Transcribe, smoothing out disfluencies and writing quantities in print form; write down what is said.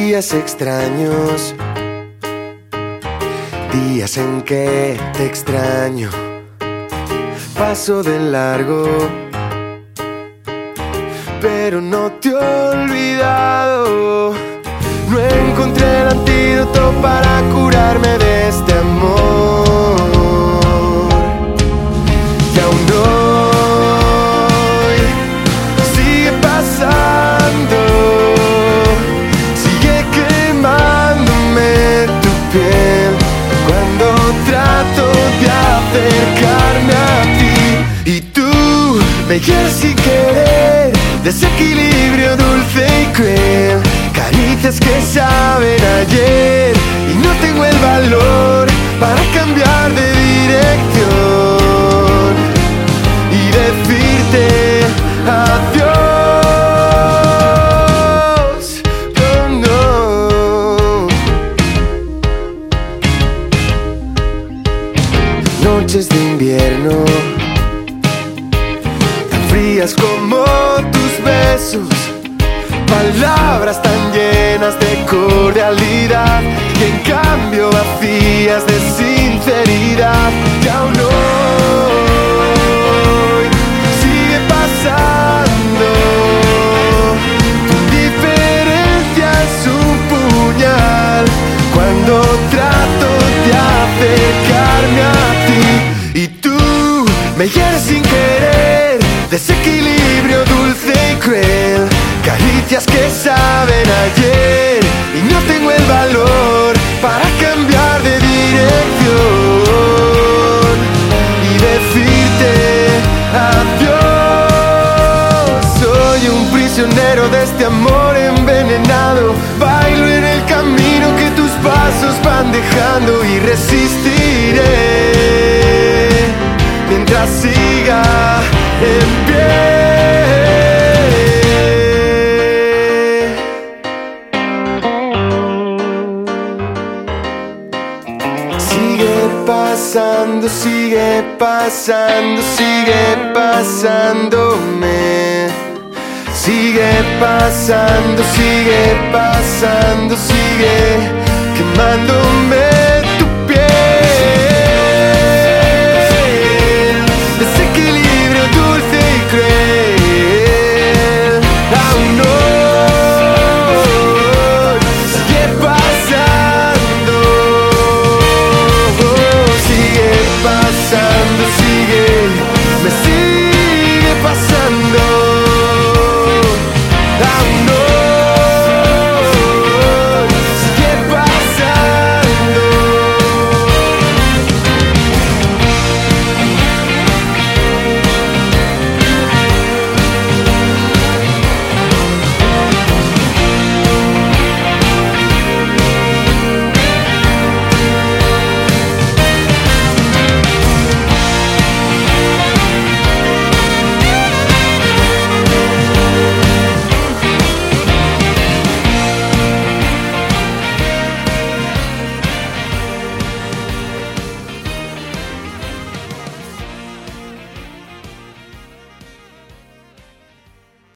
días extraños, días en que te extraño. Paso de largo, pero no te he olvidado. No encontré el antídoto para curarme de este amor. Y aún hoy sigue pasando, sigue quemándome tu piel cuando trato de acercarme a ti. Y tú me hieres sin querer, desequilibrio dulce y cruel, caricias que saben ayer, y no tengo el valor para cambiar de dirección y decirte adiós. Oh, no. Noches de invierno, tan frías como tus besos, palabras tan llenas de cordialidad y en cambio vacías de sinceridad. Y aún hoy sigue pasando, tu indiferencia es un puñal cuando trato de acercarme a ti. Y tú me hieres sin querer, desequilibrio dulce y cruel, caricias que saben ayer, y no tengo el valor para cambiar de dirección y decirte adiós. Soy un prisionero de este amor envenenado, bailo en el camino que tus pasos van dejando y resistiré mientras siga en pie. Sigue pasando, sigue pasándome. Sigue pasando, sigue pasando, sigue quemándome.